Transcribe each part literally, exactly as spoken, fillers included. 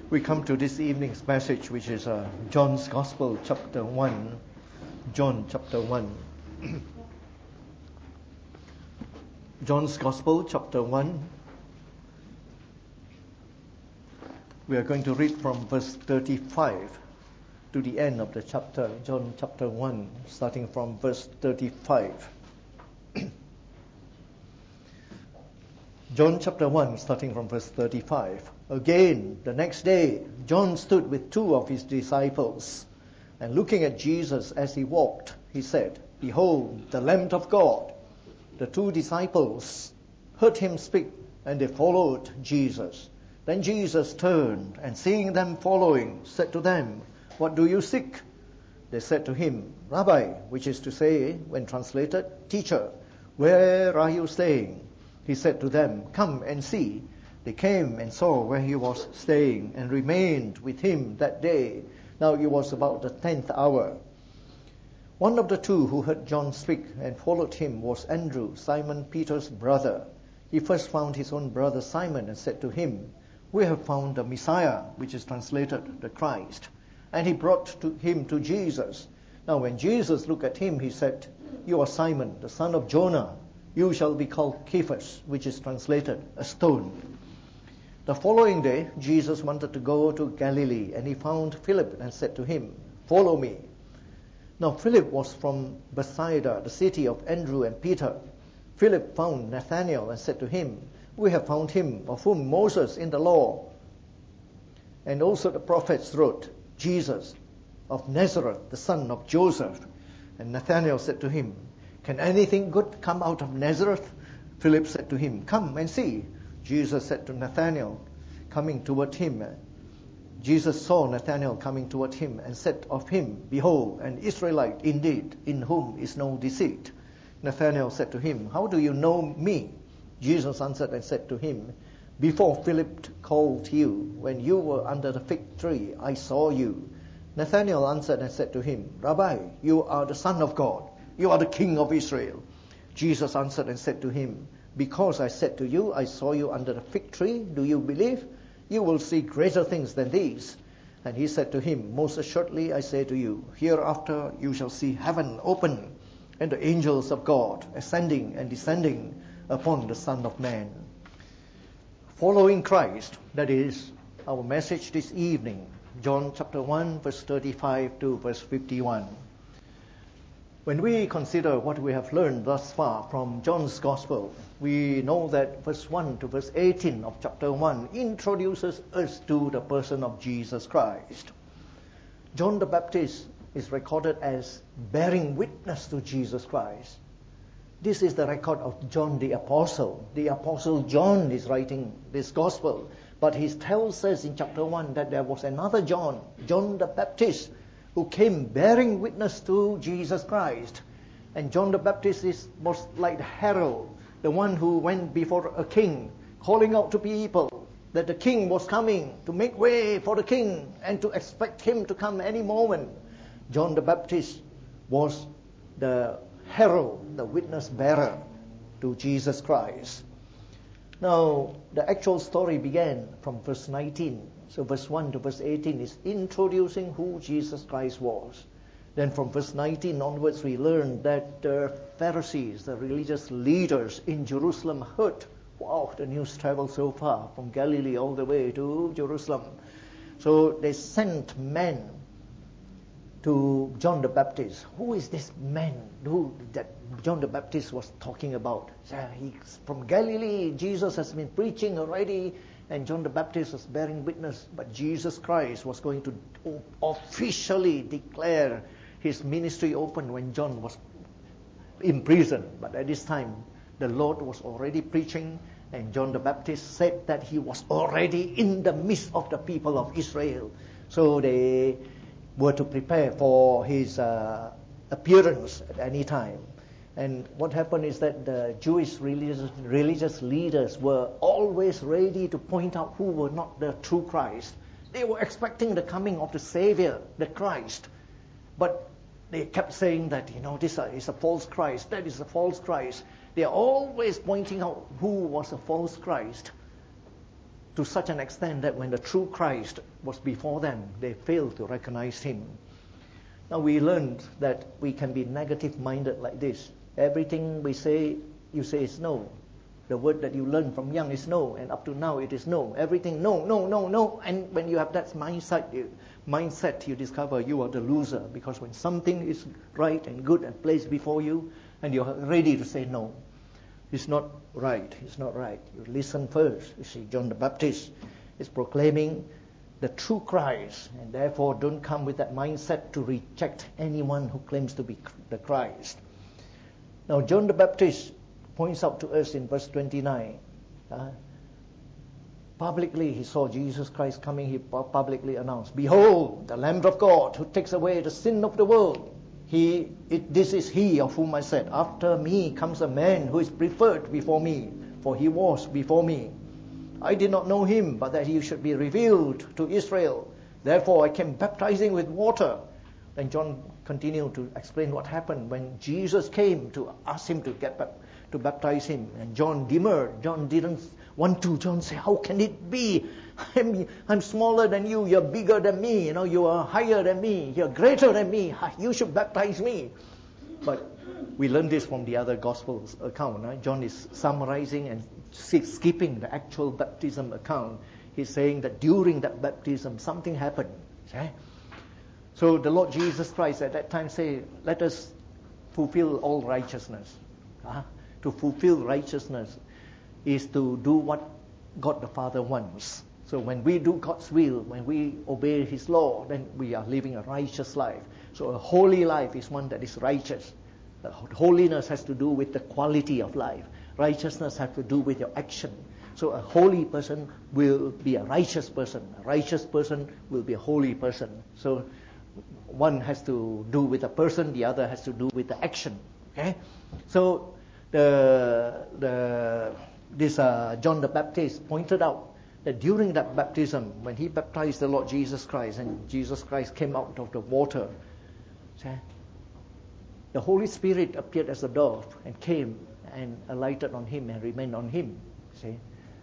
We come to this evening's message, which is uh, John's Gospel, chapter one. John, chapter one. John's Gospel, chapter one. We are going to read from verse thirty-five to the end of the chapter, John chapter one, starting from verse thirty-five. John chapter one, starting from verse thirty-five. Again, the next day, John stood with two of his disciples, and looking at Jesus as he walked, he said, "Behold, the Lamb of God." The two disciples heard him speak, and they followed Jesus. Then Jesus turned, and seeing them following, said to them, "What do you seek?" They said to him, "Rabbi," which is to say, when translated, "Teacher, where are you staying?" He said to them, "Come and see." They came and saw where he was staying, and remained with him that day. Now it was about the tenth hour. One of the two who heard John speak and followed him was Andrew, Simon Peter's brother. He first found his own brother Simon and said to him, "We have found the Messiah," which is translated, the Christ. And he brought to him to Jesus. Now when Jesus looked at him, he said, "You are Simon, the son of Jonah. You shall be called Cephas," which is translated, a stone. The following day, Jesus wanted to go to Galilee, and he found Philip and said to him, "Follow me." Now Philip was from Bethsaida, the city of Andrew and Peter. Philip found Nathanael and said to him, "We have found him of whom Moses in the law and also the prophets wrote, Jesus of Nazareth, the son of Joseph." And Nathanael said to him, "Can anything good come out of Nazareth?" Philip said to him, "Come and see." Jesus said to Nathanael, coming toward him, Jesus saw Nathanael coming toward him and said of him, "Behold, an Israelite indeed, in whom is no deceit." Nathanael said to him, "How do you know me?" Jesus answered and said to him, "Before Philip called you, when you were under the fig tree, I saw you." Nathanael answered and said to him, "Rabbi, you are the Son of God. You are the King of Israel." Jesus answered and said to him, "Because I said to you, I saw you under the fig tree, do you believe? You will see greater things than these." And he said to him, "Most assuredly I say to you, hereafter you shall see heaven open, and the angels of God ascending and descending upon the Son of Man." Following Christ, that is our message this evening. John chapter one, verse thirty-five to verse fifty-one. When we consider what we have learned thus far from John's Gospel, we know that verse one to verse eighteen of chapter one introduces us to the person of Jesus Christ. John the Baptist is recorded as bearing witness to Jesus Christ. This is the record of John the Apostle. The Apostle John is writing this Gospel, but he tells us in chapter one that there was another John, John the Baptist, who came bearing witness to Jesus Christ. And John the Baptist is, was like the herald, the one who went before a king, calling out to people that the king was coming, to make way for the king, and to expect him to come any moment. John the Baptist was the herald, the witness bearer to Jesus Christ. Now, the actual story began from verse nineteen. So verse one to verse eighteen is introducing who Jesus Christ was. Then from verse nineteen onwards, we learn that the Pharisees, the religious leaders in Jerusalem, heard, wow, the news traveled so far, from Galilee all the way to Jerusalem. So they sent men to John the Baptist. Who is this man who that John the Baptist was talking about? He's from Galilee. Jesus has been preaching already, and John the Baptist was bearing witness. But Jesus Christ was going to officially declare his ministry open when John was in prison. But at this time, the Lord was already preaching, and John the Baptist said that he was already in the midst of the people of Israel. So they were to prepare for his uh, appearance at any time. And what happened is that the Jewish religious, religious leaders were always ready to point out who were not the true Christ. They were expecting the coming of the Savior, the Christ. But they kept saying that, you know, this is a false Christ, that is a false Christ. They are always pointing out who was a false Christ to such an extent that when the true Christ was before them, they failed to recognize him. Now we learned that we can be negative-minded like this. Everything we say, you say is no. The word that you learn from young is no, and up to now it is no. Everything no, no, no, no. And when you have that mindset, you, mindset, you discover you are the loser, because when something is right and good and placed before you, and you're ready to say no, it's not right, it's not right. You listen first. You see, John the Baptist is proclaiming the true Christ, and therefore don't come with that mindset to reject anyone who claims to be the Christ. Now, John the Baptist points out to us in verse twenty-nine, uh, publicly he saw Jesus Christ coming, he publicly announced, "Behold, the Lamb of God who takes away the sin of the world. He, it, this is he of whom I said, after me comes a man who is preferred before me, for he was before me. I did not know him, but that he should be revealed to Israel. Therefore I came baptizing with water." And John continued to explain what happened when Jesus came to ask him to get back, to baptize him. And John demurred. John didn't want to. John said, "How can it be? I'm, I'm smaller than you. You're bigger than me. You know, you are higher than me. You're greater than me. You should baptize me." But we learn this from the other Gospels account. Right? John is summarizing and skipping the actual baptism account. He's saying that during that baptism, something happened. Okay? So the Lord Jesus Christ at that time said, "Let us fulfill all righteousness." Uh, to fulfill righteousness is to do what God the Father wants. So when we do God's will, when we obey His law, then we are living a righteous life. So a holy life is one that is righteous. The holiness has to do with the quality of life. Righteousness has to do with your action. So a holy person will be a righteous person. A righteous person will be a holy person. So one has to do with the person, the other has to do with the action. Okay? So the the this uh, John the Baptist pointed out that during that baptism, when he baptized the Lord Jesus Christ, and Jesus Christ came out of the water, see, the Holy Spirit appeared as a dove and came and alighted on him and remained on him. See?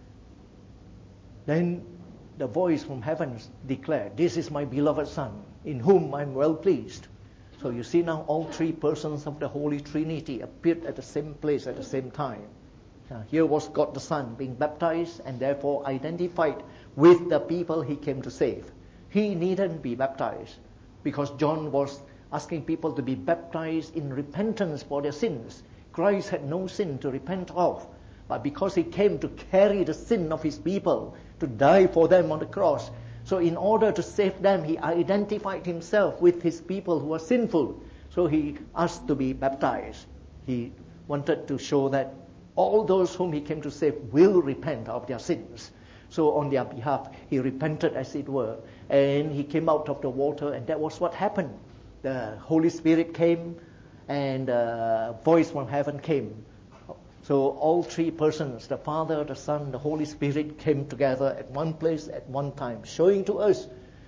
Then the voice from heaven declared, "This is my beloved Son, in whom I am well pleased." So you see now all three persons of the Holy Trinity appeared at the same place at the same time. Now, here was God the Son being baptized and therefore identified with the people He came to save. He needn't be baptized because John was asking people to be baptized in repentance for their sins. Christ had no sin to repent of, but because He came to carry the sin of His people, to die for them on the cross, so in order to save them, He identified Himself with His people who are sinful. So He asked to be baptized. He wanted to show that all those whom He came to save will repent of their sins. So on their behalf, He repented, as it were, and He came out of the water, and that was what happened. The Holy Spirit came, and a voice from heaven came. So all three persons, the Father, the Son, the Holy Spirit, came together at one place at one time, showing to us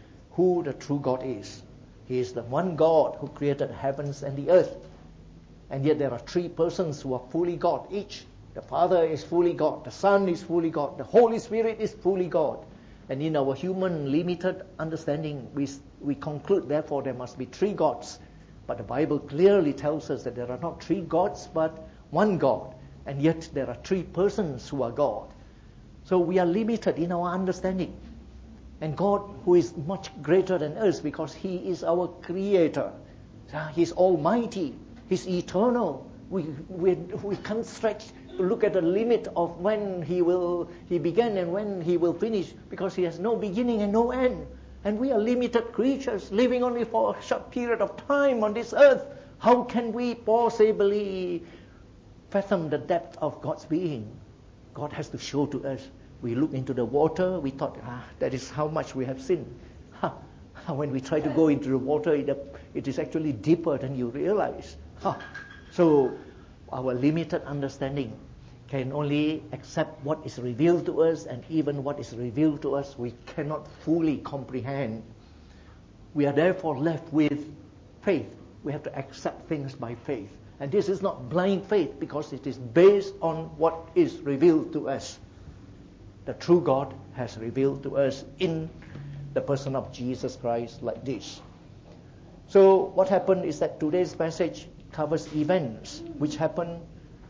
who the true God is. He is the one God who created heavens and the earth. And yet there are three persons who are fully God each. The Father is fully God, the Son is fully God, the Holy Spirit is fully God. And in our human limited understanding, we, we conclude, therefore, there must be three gods. But the Bible clearly tells us that there are not three gods, but one God. And yet there are three persons who are God. So we are limited in our understanding. And God, who is much greater than us because He is our Creator. He's almighty. He's eternal. We, we, we can't stretch to look at the limit of when He will He began and when He will finish, because He has no beginning and no end. And we are limited creatures living only for a short period of time on this earth. How can we possibly fathom the depth of God's being? God has to show to us. We look into the water, we thought, ah, that is how much we have sinned. Ha. When we try to go into the water, it, it is actually deeper than you realize. Ha. So our limited understanding can only accept what is revealed to us, and even what is revealed to us we cannot fully comprehend. We are therefore left with faith. We have to accept things by faith. And this is not blind faith, because it is based on what is revealed to us. the true God has revealed to us in the person of Jesus Christ like this. So what happened is that today's passage covers events which happened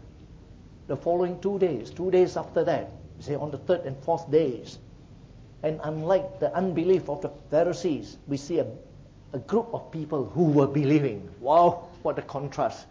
the following two days, two days after that, say on the third and fourth days. And unlike the unbelief of the Pharisees, we see a, a group of people who were believing. Wow, what a contrast.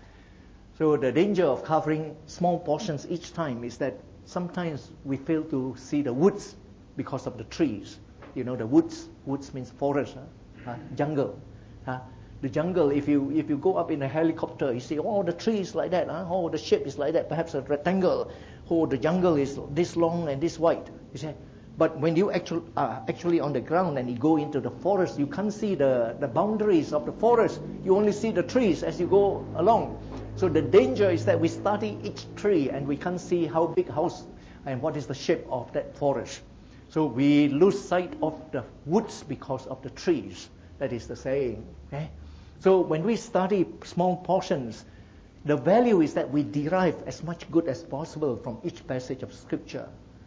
So the danger of covering small portions each time is that sometimes we fail to see the woods because of the trees. You know, the woods, woods means forest, huh? Uh, jungle. Huh? The jungle, if you if you go up in a helicopter, you see, oh, the tree is like that, huh? Oh, the shape is like that, perhaps a rectangle. Oh, the jungle is this long and this wide. You see, but when you actually are actually on the ground and you go into the forest, you can't see the, the boundaries of the forest. You only see the trees as you go along. So the danger is that we study each tree and we can't see how big house and what is the shape of that forest. So we lose sight of the woods because of the trees. That is the saying. Okay? So when we study small portions, the value is that we derive as much good as possible from each passage of Scripture.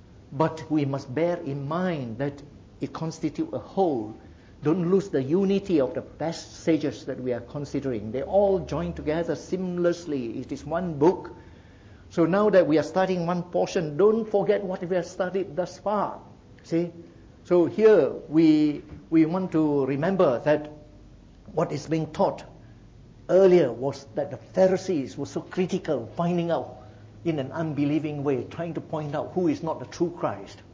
But we must bear in mind that it constitutes a whole. Don't lose the unity of the passages that we are considering. They all join together seamlessly. It is one book. So now that we are studying one portion, don't forget what we have studied thus far. See? So here we we want to remember that what is being taught earlier was that the Pharisees were so critical, finding out in an unbelieving way, trying to point out who is not the true Christ.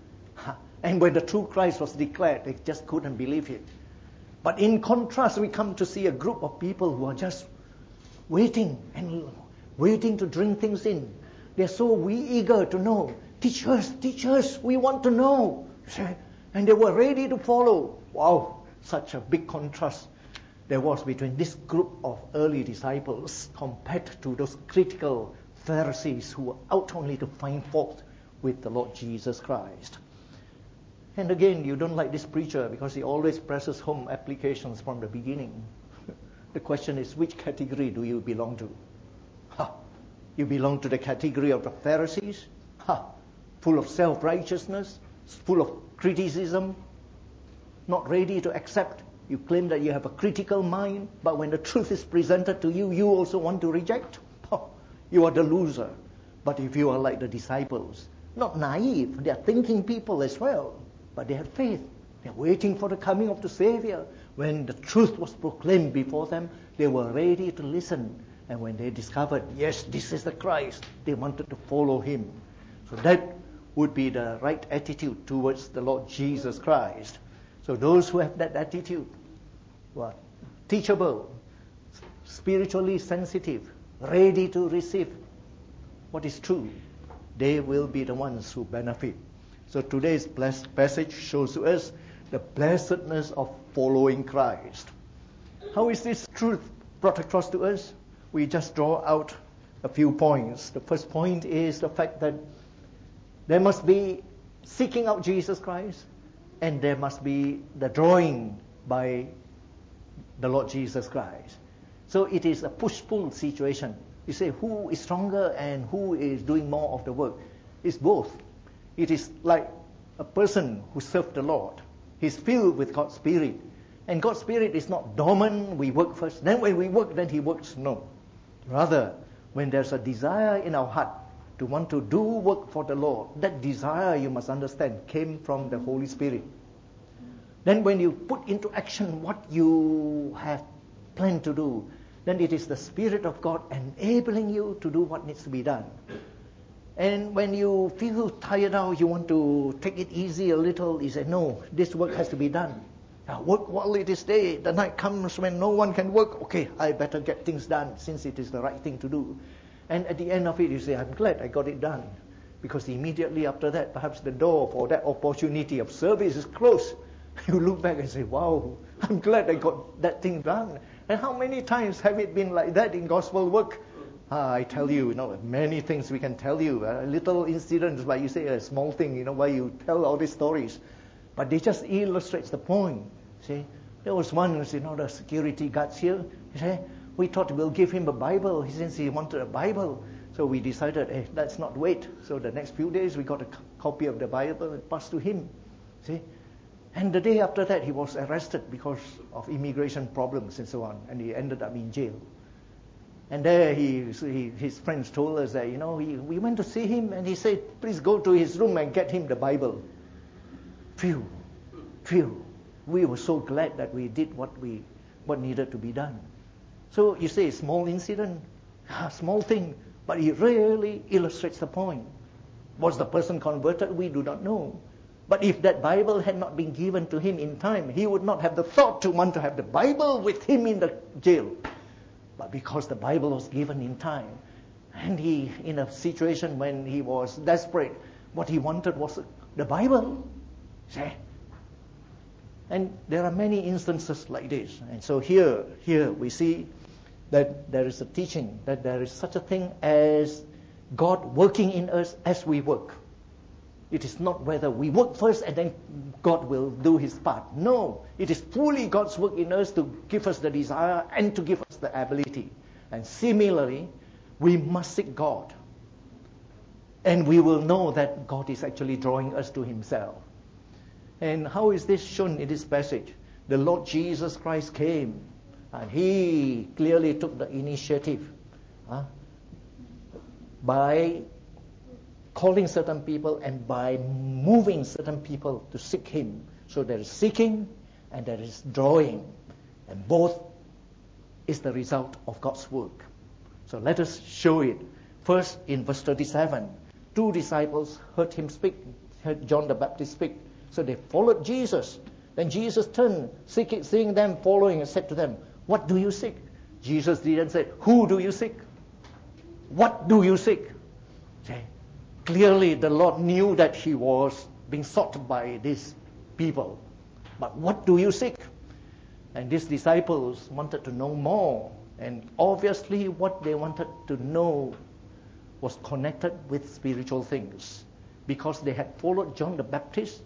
And when the true Christ was declared, they just couldn't believe it. But in contrast, we come to see a group of people who are just waiting and waiting to drink things in. They're so we eager to know. Teach us, teach us, we want to know. And they were ready to follow. Wow, such a big contrast there was between this group of early disciples compared to those critical Pharisees who were out only to find fault with the Lord Jesus Christ. And again, you don't like this preacher because he always presses home applications from the beginning. The question is, which category do you belong to? Ha! You belong to the category of the Pharisees? Ha! Full of self-righteousness, full of criticism, not ready to accept. You claim that you have a critical mind, but when the truth is presented to you, you also want to reject. Oh, you are the loser. But if you are like the disciples, not naive, they are thinking people as well, but they have faith. They are waiting for the coming of the Savior. When the truth was proclaimed before them, they were ready to listen. And when they discovered, yes, this is the Christ, they wanted to follow him. So that would be the right attitude towards the Lord Jesus Christ. So those who have that attitude, who are teachable, spiritually sensitive, ready to receive what is true, they will be the ones who benefit. So today's passage shows to us the blessedness of following Christ. How is this truth brought across to us? We just draw out a few points. The first point is the fact that there must be seeking out Jesus Christ, and there must be the drawing by the Lord Jesus Christ. So it is a push-pull situation. You say, who is stronger and who is doing more of the work? It's both. It is like a person who serves the Lord. He's filled with God's Spirit. And God's Spirit is not dormant, we work first, then when we work, then He works. No. Rather, when there's a desire in our heart to want to do work for the Lord, that desire, you must understand, came from the Holy Spirit. Then when you put into action what you have planned to do, then it is the Spirit of God enabling you to do what needs to be done. And when you feel tired out, you want to take it easy a little, you say, no, this work has to be done. Now work while it is day. The night comes when no one can work. Okay, I better get things done since it is the right thing to do. And at the end of it, you say, I'm glad I got it done. Because immediately after that, perhaps the door for that opportunity of service is closed. You look back and say, wow, I'm glad I got that thing done. And how many times have it been like that in gospel work? Ah, I tell you, you know, many things we can tell you. A little incidents, like you say, a small thing, you know, why you tell all these stories. But they just illustrates the point. See, there was one, you know, the security guards here. He said, we thought we'll give him a Bible. He says he wanted a Bible. So we decided, hey, let's not wait. So the next few days we got a copy of the Bible and passed to him. See? And the day after that, he was arrested because of immigration problems and so on, and he ended up in jail. And there he, he his friends told us that, you know, we, we went to see him, and he said, please go to his room and get him the Bible. Phew, phew. We were so glad that we did what we what needed to be done. So you say, small incident, a small thing, but it really illustrates the point. Was the person converted? We do not know. But if that Bible had not been given to him in time, he would not have the thought to want to have the Bible with him in the jail. But because the Bible was given in time, and he, in a situation when he was desperate, what he wanted was the Bible. See? And there are many instances like this. And so here, here we see that there is a teaching, that there is such a thing as God working in us as we work. It is not whether we work first and then God will do his part. No, it is fully God's work in us to give us the desire and to give us the ability. And similarly, we must seek God. And we will know that God is actually drawing us to himself. And how is this shown in this passage? The Lord Jesus Christ came and he clearly took the initiative huh, by calling certain people and by moving certain people to seek him. So there is seeking and there is drawing. And both is the result of God's work. So let us show it. First, in verse thirty-seven, two disciples heard him speak, heard John the Baptist speak. So they followed Jesus. Then Jesus turned, seeking, seeing them following, and said to them, what do you seek? Jesus didn't say, who do you seek? What do you seek? See? Clearly, the Lord knew that he was being sought by these people. But what do you seek? And these disciples wanted to know more. And obviously, what they wanted to know was connected with spiritual things. Because they had followed John the Baptist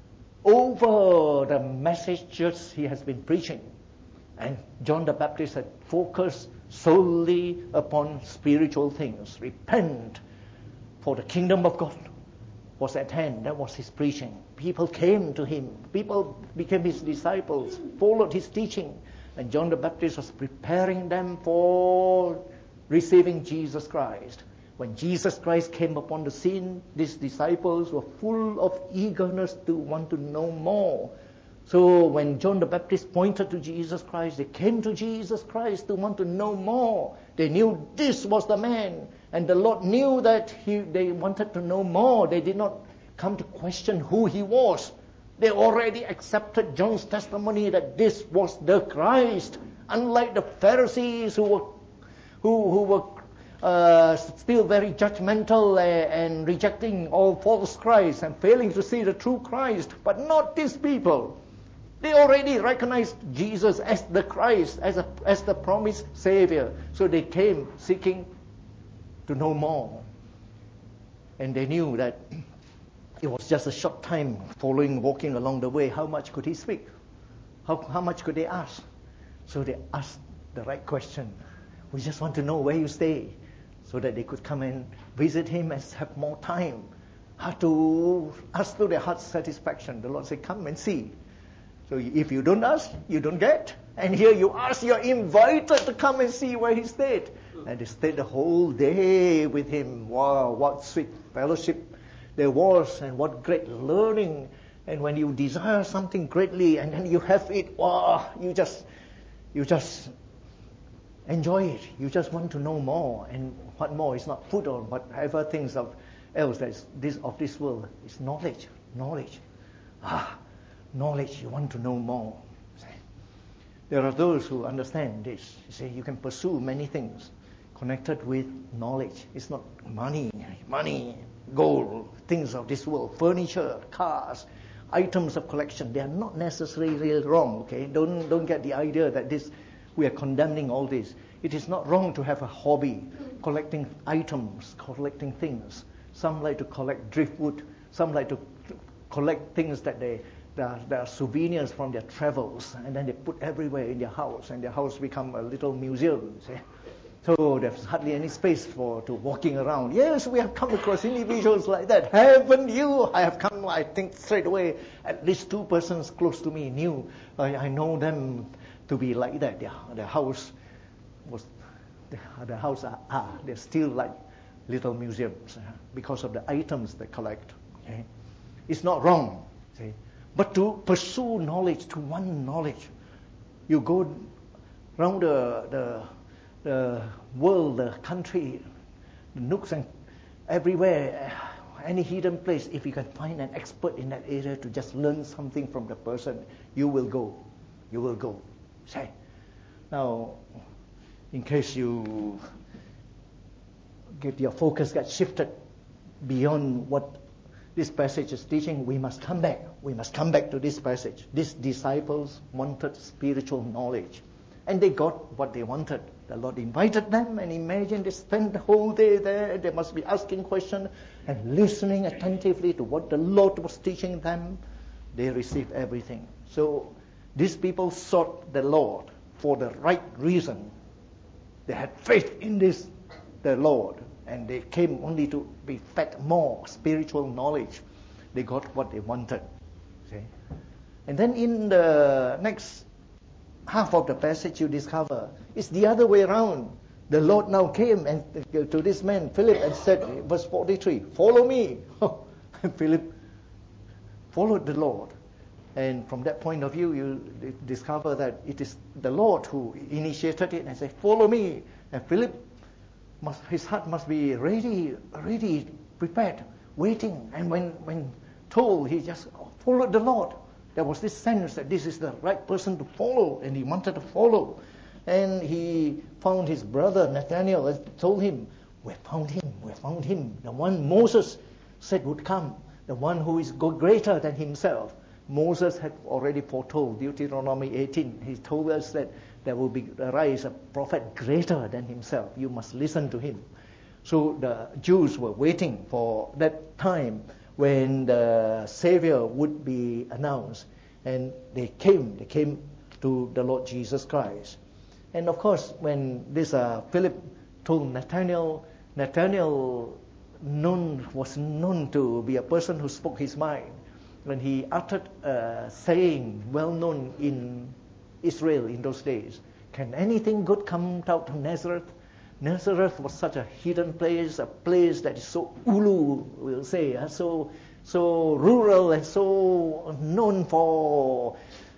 over the messages he has been preaching. And John the Baptist had focused solely upon spiritual things. Repent, for the kingdom of God was at hand. That was his preaching. People came to him. People became his disciples, followed his teaching. And John the Baptist was preparing them for receiving Jesus Christ. When Jesus Christ came upon the scene, these disciples were full of eagerness to want to know more. So when John the Baptist pointed to Jesus Christ, they came to Jesus Christ to want to know more. They knew this was the man. And the Lord knew that he, they wanted to know more. They did not come to question who he was. They already accepted John's testimony that this was the Christ. Unlike the Pharisees who were, who, who were uh, still very judgmental and, and rejecting all false Christ and failing to see the true Christ. But not these people. They already recognized Jesus as the Christ, as, a, as the promised Savior. So they came seeking to know more. And they knew that it was just a short time following, walking along the way. How much could he speak? How, how much could they ask? So they asked the right question. We just want to know where you stay, so that they could come and visit him and have more time. How to ask to their heart's satisfaction. The Lord said, come and see. So if you don't ask, you don't get. And here you ask, you're invited to come and see where he stayed. And they stayed the whole day with him. Wow, what sweet fellowship there was, and what great learning. And when you desire something greatly and then you have it, wow, you just you just enjoy it. You just want to know more. And what more is not food or whatever things of else that is this of this world. It's knowledge. Knowledge. Ah, knowledge, you want to know more. There are those who understand this. You say you can pursue many things connected with knowledge. It's not money, money, gold, things of this world, furniture, cars, items of collection. They are not necessarily wrong. Okay, don't don't get the idea that this we are condemning all this. It is not wrong to have a hobby, collecting items, collecting things. Some like to collect driftwood. Some like to collect things that they There are souvenirs from their travels, and then they put everywhere in their house, and their house become a little museum. See? So there's hardly any space for to walking around. Yes, we have come across individuals like that. Haven't you? I have come, I think, straight away. At least two persons close to me knew. I, I know them to be like that. Yeah, the house was, the, the house are, are, they're still like little museums uh, because of the items they collect. Okay? It's not wrong. See? But to pursue knowledge, to want knowledge, you go around the, the the world, the country, the nooks and everywhere, any hidden place, if you can find an expert in that area to just learn something from the person, you will go. You will go. Say. Now, in case you get your focus gets shifted beyond what this passage is teaching, we must come back. We must come back to this passage. These disciples wanted spiritual knowledge, and they got what they wanted. The Lord invited them, and imagine they spent the whole day there. They must be asking questions and listening attentively to what the Lord was teaching them. They received everything. So these people sought the Lord for the right reason. They had faith in this, the Lord, and they came only to be fed more spiritual knowledge. They got what they wanted. See? And then in the next half of the passage, you discover it's the other way around. The Lord now came and to this man Philip and said, verse forty-three, "Follow me." And Philip followed the Lord, and from that point of view, you discover that it is the Lord who initiated it and said, "Follow me." And Philip must, his heart must be ready, ready, prepared, waiting. And when when told, he just followed the Lord. There was this sense that this is the right person to follow, and he wanted to follow. And he found his brother Nathanael and told him, "We found him, we found him, the one Moses said would come, the one who is greater than himself." Moses had already foretold, Deuteronomy eighteen, he told us that there will be arise a prophet greater than himself. You must listen to him. So the Jews were waiting for that time when the Savior would be announced. And they came, they came to the Lord Jesus Christ. And of course, when this uh, Philip told Nathanael, Nathanael known, was known to be a person who spoke his mind. When he uttered a saying well known in Israel in those days, "Can anything good come out of Nazareth?" Nazareth was such a hidden place, a place that is so ulu, we'll say, uh, so so rural and so known for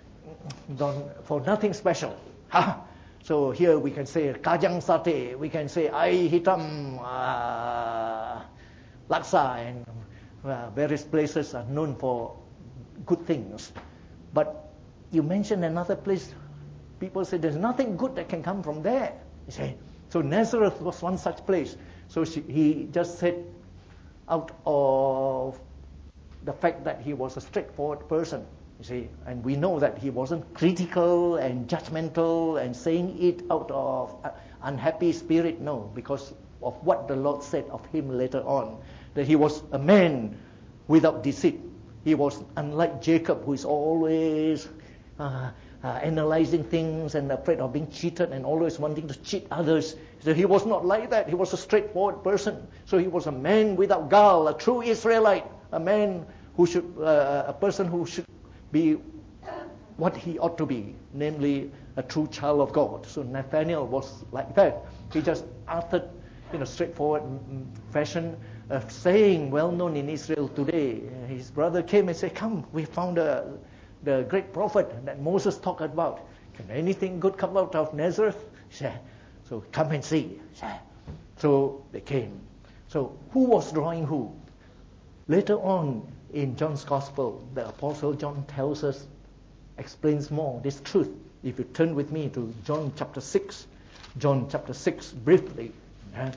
for nothing special. Ha! So here we can say kajang satay, we can say air hitam, uh, laksa, and uh, various places are known for good things. But you mention another place, people say there's nothing good that can come from there. You say, so Nazareth was one such place. So she, he just said out of the fact that he was a straightforward person, you see, and we know that he wasn't critical and judgmental and saying it out of unhappy spirit, no, because of what the Lord said of him later on, that he was a man without deceit. He was unlike Jacob, who is always uh, uh, analyzing things and afraid of being cheated and always wanting to cheat others. So he was not like that. He was a straightforward person. So he was a man without guile, a true Israelite, a man who should, uh, a person who should be what he ought to be, namely a true child of God. So Nathanael was like that. He just uttered in a straightforward fashion, a saying well known in Israel today. His brother came and said, "Come, we found a, the great prophet that Moses talked about. Can anything good come out of Nazareth?" He said, "So come and see." So they came. So who was drawing who? Later on in John's Gospel, the Apostle John tells us, explains more this truth. If you turn with me to John chapter six, John chapter six briefly. Uh,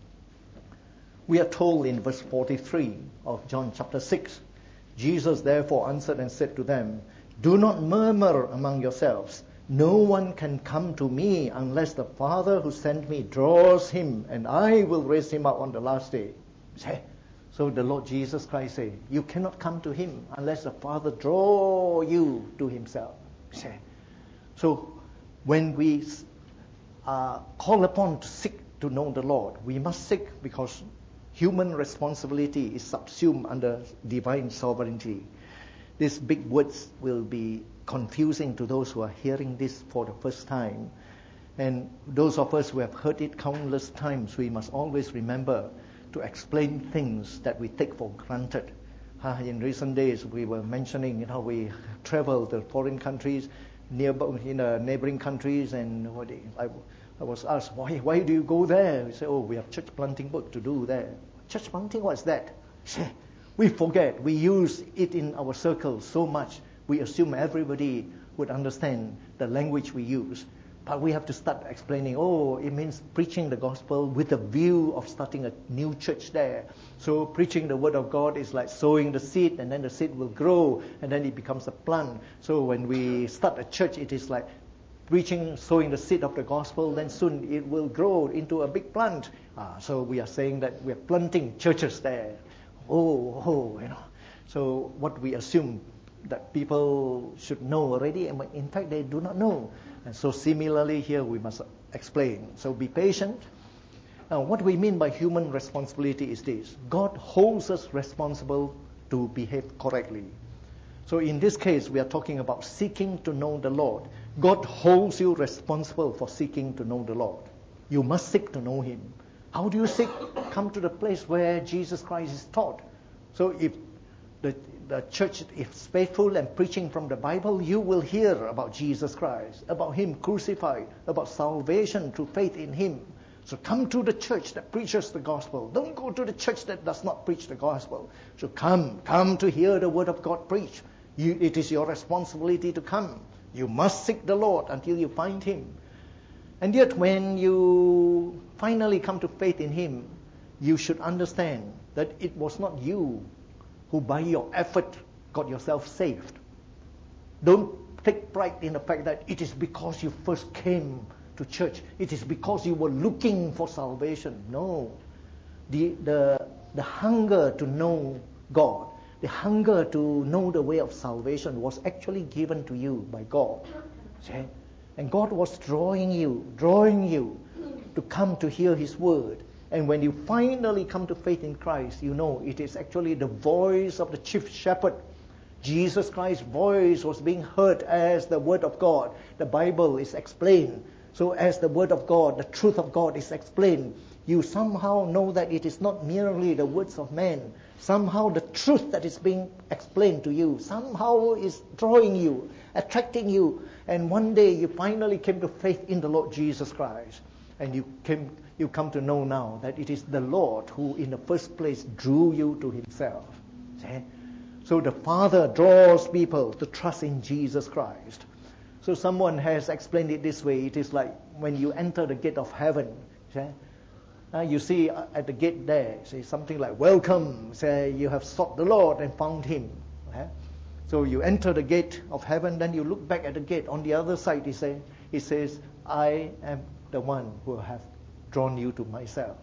we are told in verse forty-three of John chapter six, Jesus therefore answered and said to them, "Do not murmur among yourselves. No one can come to me unless the Father who sent me draws him, and I will raise him up on the last day." So the Lord Jesus Christ said, you cannot come to him unless the Father draw you to himself. So when we are called upon to seek to know the Lord. We must seek because human responsibility is subsumed under divine sovereignty. These big words will be confusing to those who are hearing this for the first time. And those of us who have heard it countless times, we must always remember to explain things that we take for granted. Uh, in recent days, we were mentioning you know, we travel to foreign countries, nearby, in uh, neighboring countries, and what I, I was asked, why, why do you go there? We say, oh, we have church planting work to do there. Church planting, what's that? We forget. We use it in our circles so much. We assume everybody would understand the language we use. But we have to start explaining, oh, it means preaching the gospel with a view of starting a new church there. So preaching the word of God is like sowing the seed, and then the seed will grow, and then it becomes a plant. So when we start a church, it is like preaching, sowing the seed of the gospel, then soon it will grow into a big plant. Ah, so we are saying that we are planting churches there. Oh, oh, you know. So what we assume that people should know already, and in fact they do not know. And so similarly here we must explain. So be patient. Now what we mean by human responsibility is this. God holds us responsible to behave correctly. So in this case we are talking about seeking to know the Lord. God holds you responsible for seeking to know the Lord. You must seek to know Him. How do you seek? Come to the place where Jesus Christ is taught. So if the, the church is faithful and preaching from the Bible, you will hear about Jesus Christ, about Him crucified, about salvation through faith in Him. So come to the church that preaches the gospel. Don't go to the church that does not preach the gospel. So come, come to hear the word of God preached. You, it is your responsibility to come. You must seek the Lord until you find Him. And yet when you finally come to faith in Him, you should understand that it was not you who by your effort got yourself saved. Don't take pride in the fact that it is because you first came to church. It is because you were looking for salvation. No. The, the, the hunger to know God, the hunger to know the way of salvation was actually given to you by God. See? And God was drawing you, drawing you to come to hear His word. And when you finally come to faith in Christ, you know it is actually the voice of the chief shepherd. Jesus Christ's voice was being heard as the word of God. The Bible is explained. So as the word of God, the truth of God is explained, you somehow know that it is not merely the words of man. Somehow the truth that is being explained to you somehow is drawing you, attracting you. And one day you finally came to faith in the Lord Jesus Christ. And you came, you come to know now that it is the Lord who in the first place drew you to Himself. See? So the Father draws people to trust in Jesus Christ. So someone has explained it this way. It is like when you enter the gate of heaven. See? Uh, you see uh, at the gate there, say something like, welcome, say you have sought the Lord and found Him. Okay? So you enter the gate of heaven, then you look back at the gate. On the other side, he, say, he says, I am the one who have drawn you to myself.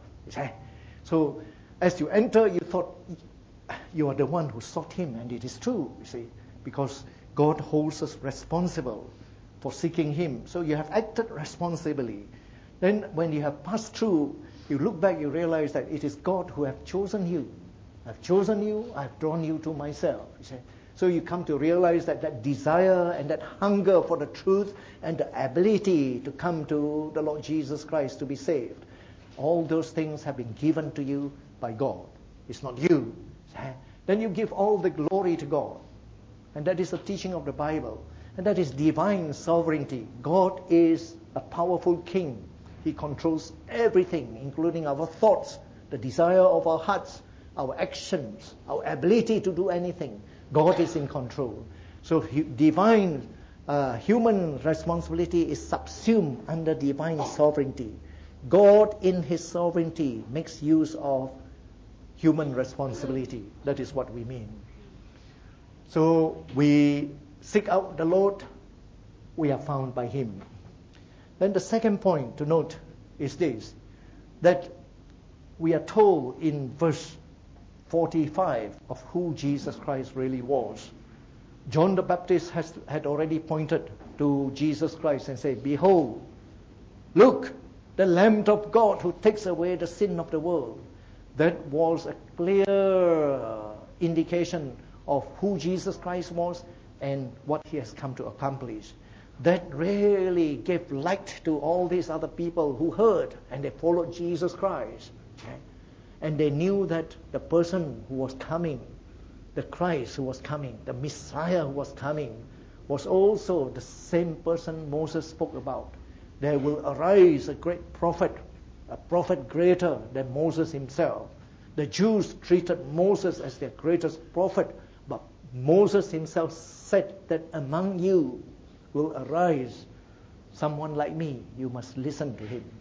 So as you enter, you thought you are the one who sought Him, and it is true, you see, because God holds us responsible for seeking Him. So you have acted responsibly. Then when you have passed through, you look back, you realize that it is God who have chosen you. I've chosen you, I've drawn you to myself. You see? So you come to realize that that desire and that hunger for the truth and the ability to come to the Lord Jesus Christ to be saved, all those things have been given to you by God. It's not you. Then you give all the glory to God. And that is the teaching of the Bible. And that is divine sovereignty. God is a powerful king. He controls everything, including our thoughts, the desire of our hearts, our actions, our ability to do anything. God is in control. So divine uh, human responsibility is subsumed under divine sovereignty. God in His sovereignty makes use of human responsibility. That is what we mean. So we seek out the Lord, we are found by Him. Then the second point to note is this, that we are told in verse forty-five of who Jesus Christ really was. John the Baptist has, had already pointed to Jesus Christ and said, behold, Look, the Lamb of God who takes away the sin of the world. That was a clear indication of who Jesus Christ was and what he has come to accomplish. That really gave light to all these other people who heard and they followed Jesus Christ. Okay? And they knew that the person who was coming, the Christ who was coming, the Messiah who was coming, was also the same person Moses spoke about. There will arise a great prophet, a prophet greater than Moses himself. The Jews treated Moses as their greatest prophet, but Moses himself said that among you will arise someone like me. You must listen to him.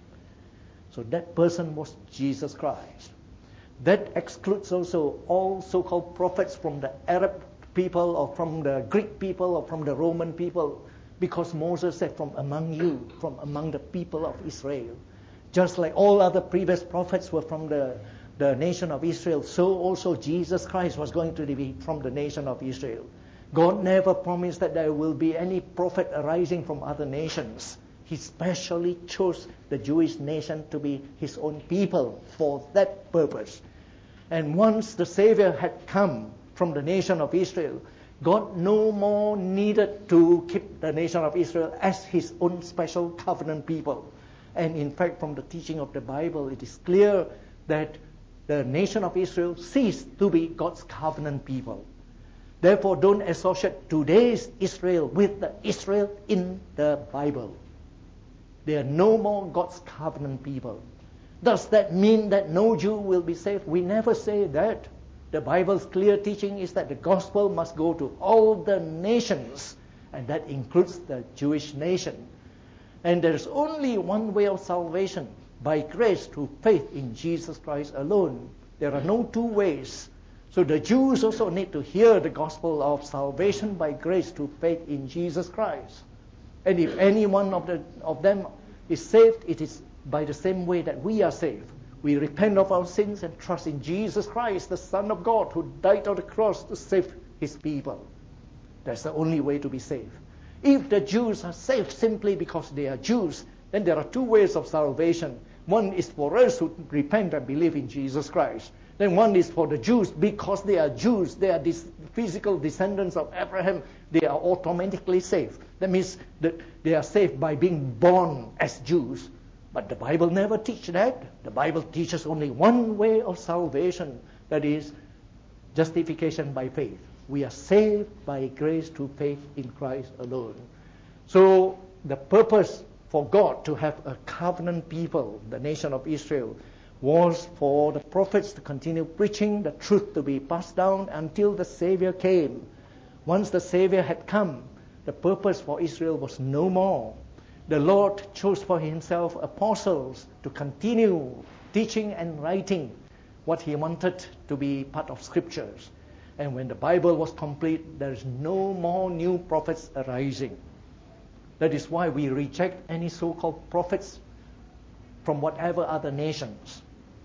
So that person was Jesus Christ. That excludes also all so-called prophets from the Arab people or from the Greek people or from the Roman people, because Moses said from among you, from among the people of Israel. Just like all other previous prophets were from the, the nation of Israel, so also Jesus Christ was going to be from the nation of Israel. God never promised that there will be any prophet arising from other nations. He specially chose the Jewish nation to be his own people for that purpose. And once the Savior had come from the nation of Israel, God no more needed to keep the nation of Israel as his own special covenant people. And in fact, from the teaching of the Bible, it is clear that the nation of Israel ceased to be God's covenant people. Therefore, don't associate today's Israel with the Israel in the Bible. They are no more God's covenant people. Does that mean that no Jew will be saved? We never say that. The Bible's clear teaching is that the gospel must go to all the nations, and that includes the Jewish nation. And there is only one way of salvation, by grace through faith in Jesus Christ alone. There are no two ways. So the Jews also need to hear the gospel of salvation by grace through faith in Jesus Christ. And if any one of, the, of them is saved, it is by the same way that we are saved. We repent of our sins and trust in Jesus Christ, the Son of God, who died on the cross to save his people. That's the only way to be saved. If the Jews are saved simply because they are Jews, then there are two ways of salvation. One is for us who repent and believe in Jesus Christ. Then one is for the Jews, because they are Jews, they are these physical descendants of Abraham, they are automatically saved. That means that they are saved by being born as Jews. But the Bible never teaches that. The Bible teaches only one way of salvation, that is justification by faith. We are saved by grace through faith in Christ alone. So the purpose for God to have a covenant people, the nation of Israel, was for the prophets to continue preaching the truth to be passed down until the Savior came. Once the Savior had come, the purpose for Israel was no more. The Lord chose for himself apostles to continue teaching and writing what he wanted to be part of scriptures. And when the Bible was complete, there is no more new prophets arising. That is why we reject any so-called prophets from whatever other nations.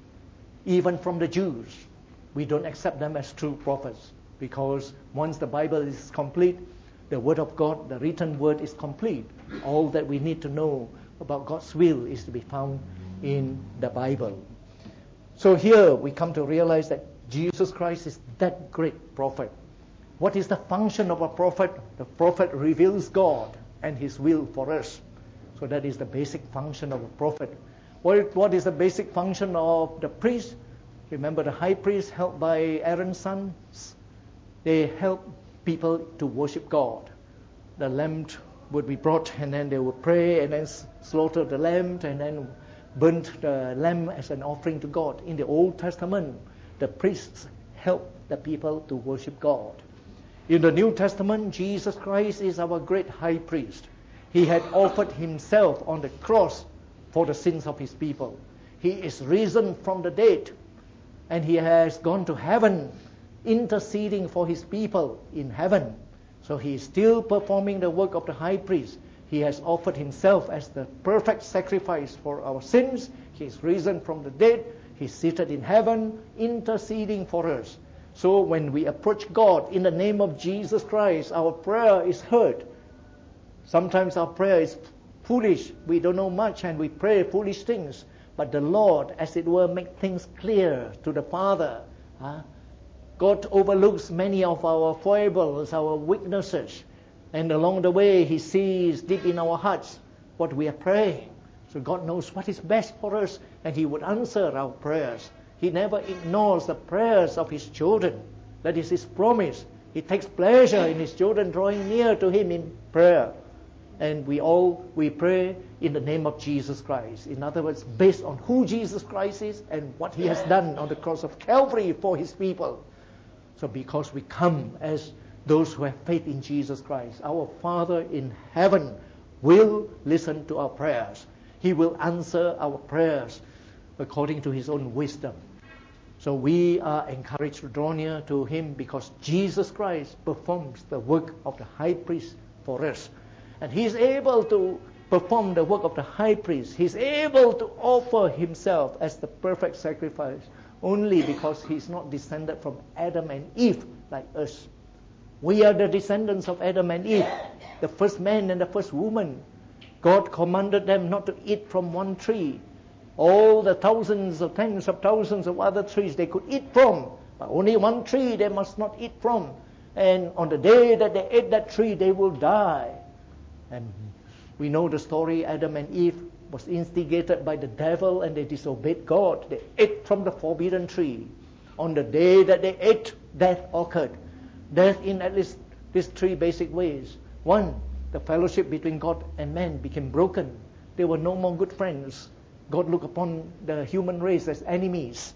Even from the Jews, we don't accept them as true prophets, because once the Bible is complete, the Word of God, the written Word is complete. All that we need to know about God's will is to be found in the Bible. So here we come to realize that Jesus Christ is that great prophet. What is the function of a prophet? The prophet reveals God and his will for us. So that is the basic function of a prophet. What, what is the basic function of the priest? Remember the high priest helped by Aaron's sons? They help people to worship God. The lamb would be brought, and then they would pray, and then slaughter the lamb, and then burn the lamb as an offering to God. In the Old Testament, the priests helped the people to worship God. In the New Testament, Jesus Christ is our great high priest. He had offered himself on the cross for the sins of his people. He is risen from the dead, and he has gone to heaven, interceding for his people in heaven. So he is still performing the work of the high priest. He has offered himself as the perfect sacrifice for our sins. He is risen from the dead. He is seated in heaven, interceding for us. So when we approach God in the name of Jesus Christ, our prayer is heard. Sometimes our prayer is foolish, we don't know much, and we pray foolish things. But the Lord, as it were, make things clear to the Father. Huh? God overlooks many of our foibles, our weaknesses. And along the way, He sees deep in our hearts what we are praying. So God knows what is best for us, and He would answer our prayers. He never ignores the prayers of His children. That is His promise. He takes pleasure in His children drawing near to Him in prayer. And we all, we pray in the name of Jesus Christ. In other words, based on who Jesus Christ is and what He has done on the cross of Calvary for His people. So because we come as those who have faith in Jesus Christ, our Father in heaven will listen to our prayers. He will answer our prayers according to His own wisdom. So we are encouraged to draw near to Him because Jesus Christ performs the work of the high priest for us. And He is able to perform the work of the high priest. He is able to offer Himself as the perfect sacrifice only because He is not descended from Adam and Eve like us. We are the descendants of Adam and Eve, the first man and the first woman. God commanded them not to eat from one tree. All the thousands or tens of thousands of other trees they could eat from, but only one tree they must not eat from. And on the day that they ate that tree, they will die. And we know the story. Adam and Eve was instigated by the devil and they disobeyed God. They ate from the forbidden tree. On the day that they ate, death occurred. Death in at least these three basic ways. One, the fellowship between God and man became broken. They were no more good friends. God looked upon the human race as enemies.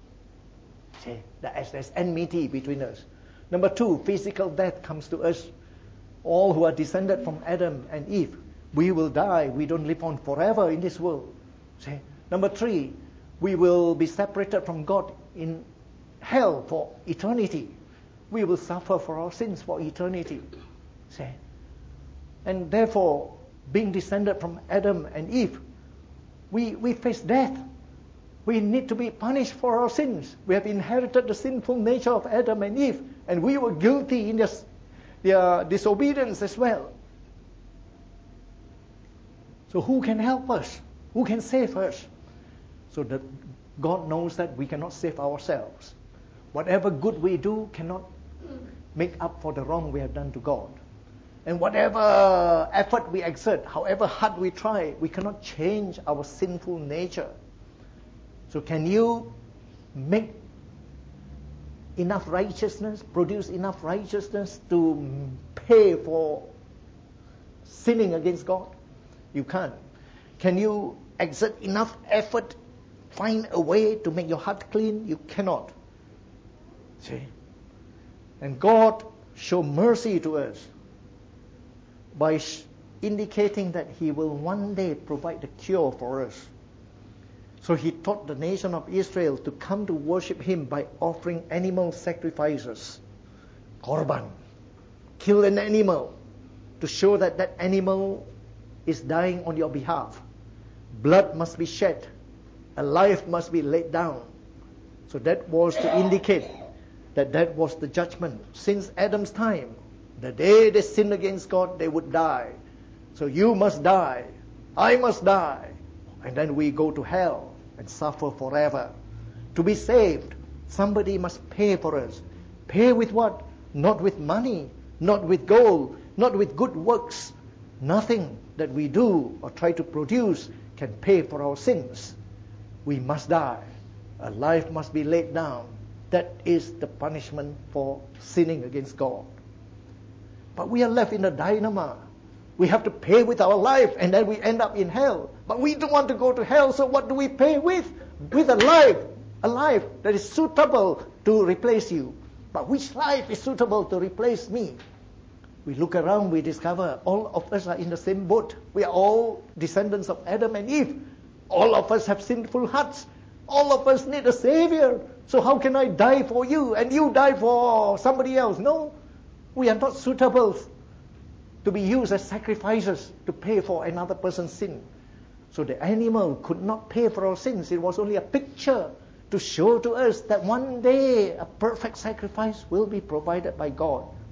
See, as there's enmity between us. Number two, physical death comes to us. All who are descended from Adam and Eve, we will die. We don't live on forever in this world. See? Number three, we will be separated from God in hell for eternity. We will suffer for our sins for eternity. See? And therefore, being descended from Adam and Eve, we, we face death. We need to be punished for our sins. We have inherited the sinful nature of Adam and Eve, and we were guilty in their, their disobedience as well. So who can help us? Who can save us? So that God knows that we cannot save ourselves. Whatever good we do cannot make up for the wrong we have done to God. And whatever effort we exert, however hard we try, we cannot change our sinful nature. So can you make enough righteousness, produce enough righteousness to pay for sinning against God? You can't. Can you exert enough effort, find a way to make your heart clean? You cannot. See? And God showed mercy to us by indicating that He will one day provide the cure for us. So He taught the nation of Israel to come to worship Him by offering animal sacrifices. Korban. Kill an animal to show that that animal is dying on your behalf. Blood must be shed. A life must be laid down. So that was to indicate that that was the judgment. Since Adam's time, the day they sinned against God, they would die. So you must die. I must die. And then we go to hell and suffer forever. To be saved, somebody must pay for us. Pay with what? Not with money, not with gold, not with good works. Nothing that we do or try to produce can pay for our sins. We must die. A life must be laid down. That is the punishment for sinning against God. But we are left in a dilemma. We have to pay with our life and then we end up in hell. But we don't want to go to hell, so what do we pay with? With a life. A life that is suitable to replace you. But which life is suitable to replace me? We look around, we discover all of us are in the same boat. We are all descendants of Adam and Eve. All of us have sinful hearts. All of us need a Savior. So how can I die for you and you die for somebody else? No, we are not suitable to be used as sacrifices to pay for another person's sin. So the animal could not pay for our sins. It was only a picture to show to us that one day a perfect sacrifice will be provided by God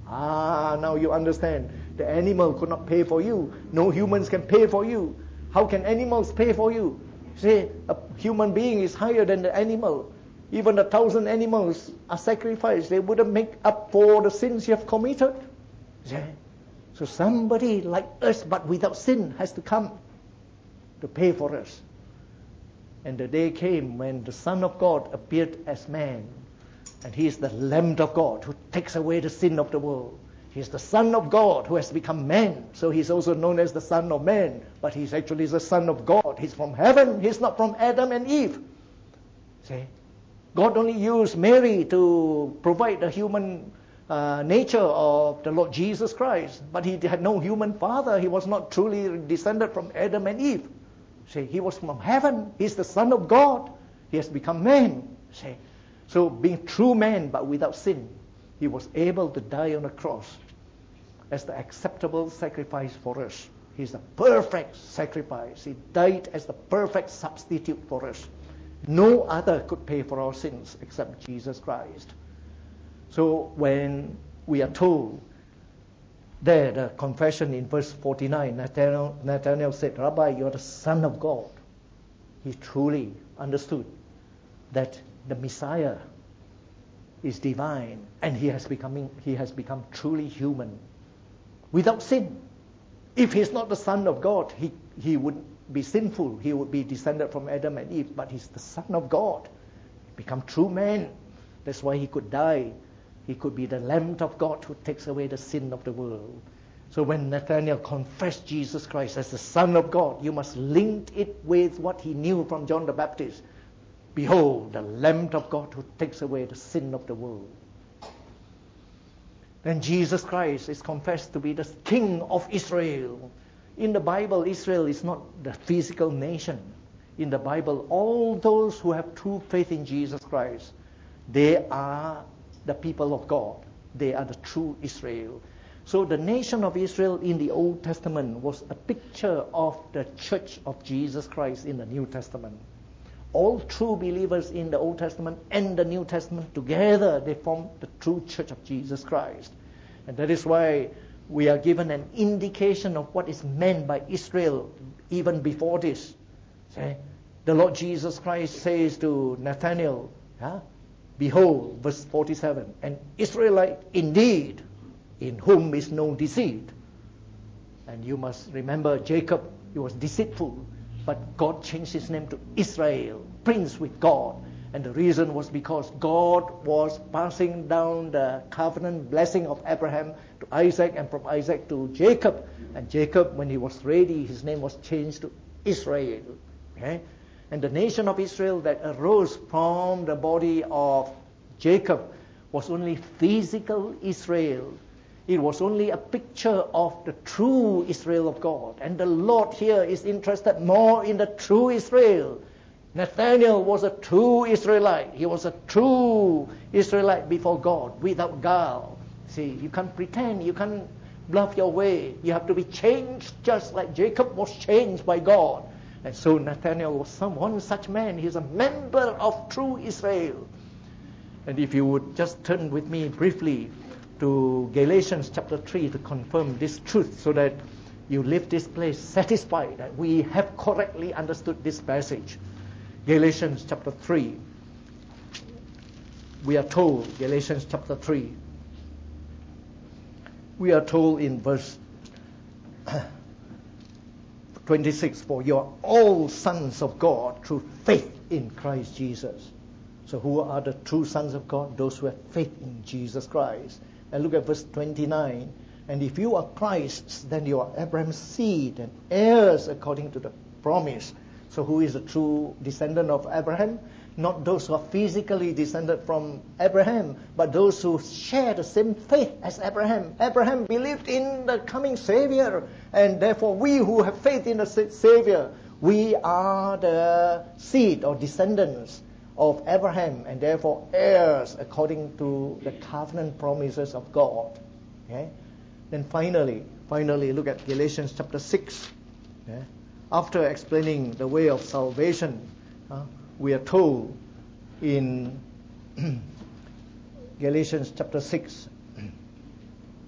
Ah, now you understand. The animal could not pay for you. No humans can pay for you. How can animals pay for you? See, a human being is higher than the animal. Even a thousand animals are sacrificed. They wouldn't make up for the sins you have committed. See? So somebody like us, but without sin, has to come to pay for us. And the day came when the Son of God appeared as man. And he is the Lamb of God who takes away the sin of the world. He is the Son of God who has become man. So he's also known as the Son of Man. But he's actually the Son of God. He's from heaven. He's not from Adam and Eve. See? God only used Mary to provide the human uh, nature of the Lord Jesus Christ. But he had no human father. He was not truly descended from Adam and Eve. See? He was from heaven. He's the Son of God. He has become man. See? So being true man but without sin, he was able to die on the cross as the acceptable sacrifice for us. He's the perfect sacrifice. He died as the perfect substitute for us. No other could pay for our sins except Jesus Christ. So when we are told there, the confession in verse forty-nine, Nathanael, Nathanael said, Rabbi, you are the Son of God. He truly understood that the Messiah is divine, and he has becoming he has become truly human, without sin. If he's not the Son of God, he, he would be sinful. He would be descended from Adam and Eve, but he's the Son of God, become true man. That's why he could die. He could be the Lamb of God who takes away the sin of the world. So when Nathanael confessed Jesus Christ as the Son of God, you must link it with what he knew from John the Baptist. Behold, the Lamb of God who takes away the sin of the world. Then Jesus Christ is confessed to be the King of Israel. In the Bible, Israel is not the physical nation. In the Bible, all those who have true faith in Jesus Christ, they are the people of God. They are the true Israel. So the nation of Israel in the Old Testament was a picture of the church of Jesus Christ in the New Testament. All true believers in the Old Testament and the New Testament together, they form the true church of Jesus Christ. And that is why we are given an indication of what is meant by Israel even before this. See? The Lord Jesus Christ says to Nathanael, huh? Behold, verse forty-seven, an Israelite indeed, in whom is no deceit. And you must remember Jacob, he was deceitful. But God changed his name to Israel, prince with God. And the reason was because God was passing down the covenant blessing of Abraham to Isaac, and from Isaac to Jacob. And Jacob, when he was ready, his name was changed to Israel. Okay? And the nation of Israel that arose from the body of Jacob was only physical Israel. It was only a picture of the true Israel of God. And the Lord here is interested more in the true Israel. Nathanael was a true Israelite. He was a true Israelite before God, without guile. See, you can't pretend, you can't bluff your way. You have to be changed just like Jacob was changed by God. And so Nathanael was someone, such man. He's a member of true Israel. And if you would just turn with me briefly to Galatians chapter three to confirm this truth, so that you leave this place satisfied that we have correctly understood this passage. Galatians chapter three. We are told, Galatians chapter three, we are told in verse twenty-six, for you are all sons of God through faith in Christ Jesus. So who are the true sons of God? Those who have faith in Jesus Christ. And look at verse twenty-nine. And if you are Christ's, then you are Abraham's seed and heirs according to the promise. So who is a true descendant of Abraham? Not those who are physically descended from Abraham, but those who share the same faith as Abraham. Abraham believed in the coming Savior, and therefore we who have faith in the Savior, we are the seed or descendants of Abraham, and therefore heirs according to the covenant promises of God. Okay? Then finally, finally look at Galatians chapter six. Okay? After explaining the way of salvation, uh, we are told in Galatians chapter six,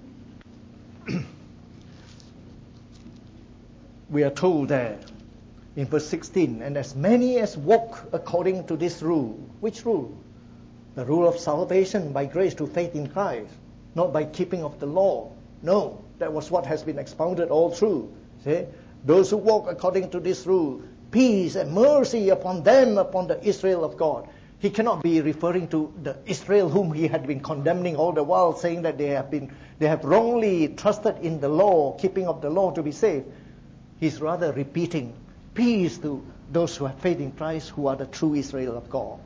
we are told there in verse sixteen, and as many as walk according to this rule. Which rule? The rule of salvation by grace through faith in Christ, not by keeping of the law. No, that was what has been expounded all through. See? Those who walk according to this rule, peace and mercy upon them, upon the Israel of God. He cannot be referring to the Israel whom he had been condemning all the while, saying that they have been they have wrongly trusted in the law, keeping of the law to be saved. He's rather repeating peace to those who have faith in Christ, who are the true Israel of God.